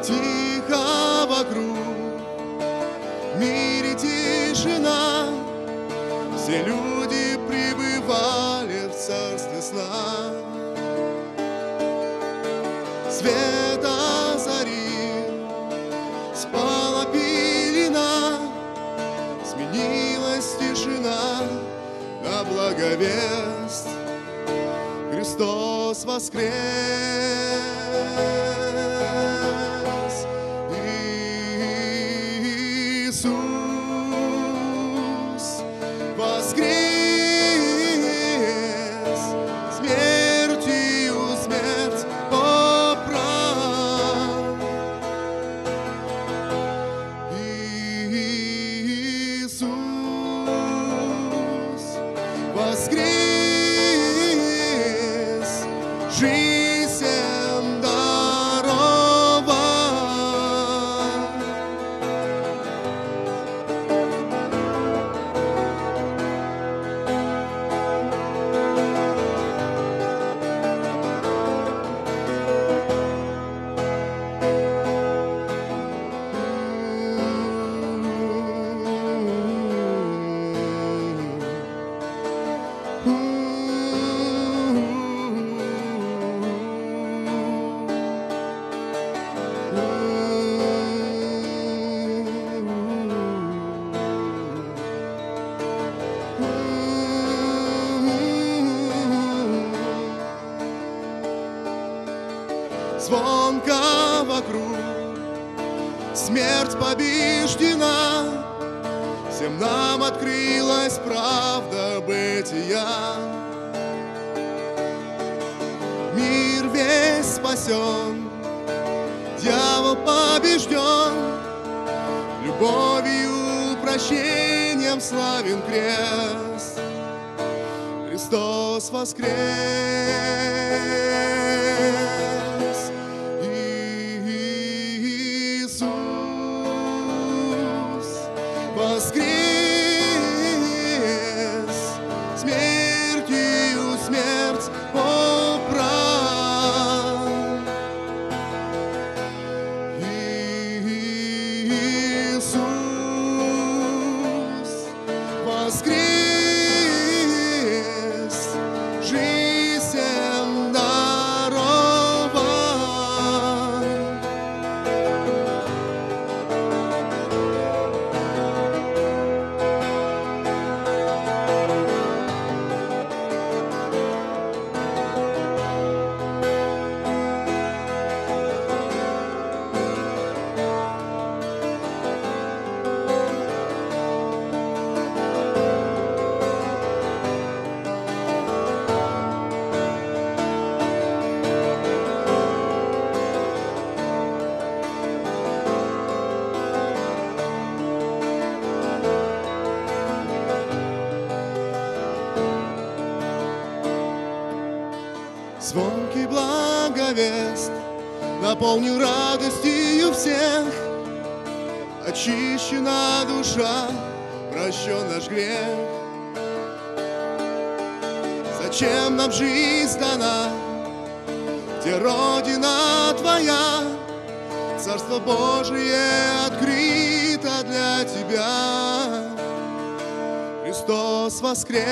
Тихо вокруг, в мире тишина, все люди пребывали в царстве сна. Свет озарил, спала пелена, сменилась тишина на благовесть. Христос воскрес! Иисус воскрес! Смертью смерть поправ. Иисус воскрес! Жизнь всем даровал. Звонко вокруг, смерть побеждена, всем нам открылась правда бытия. Мир весь спасен, дьявол побежден, любовью, прощением славен крест. Христос воскрес! Воскрес! Смертью смерть поправ. Иисус воскрес! Жизнь всем даровал. Звонкий благовест наполнил радостью всех. Очищена душа, прощен наш грех. Зачем нам жизнь дана, где Родина Твоя? Царство Божие открыто для Тебя. Христос воскрес!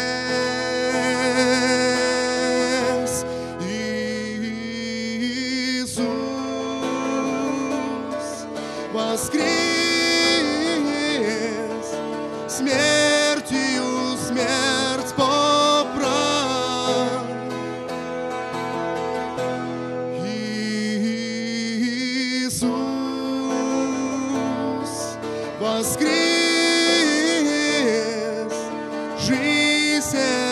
Воскрес! Смертью смерть поправ. Иисус воскрес! Жизнь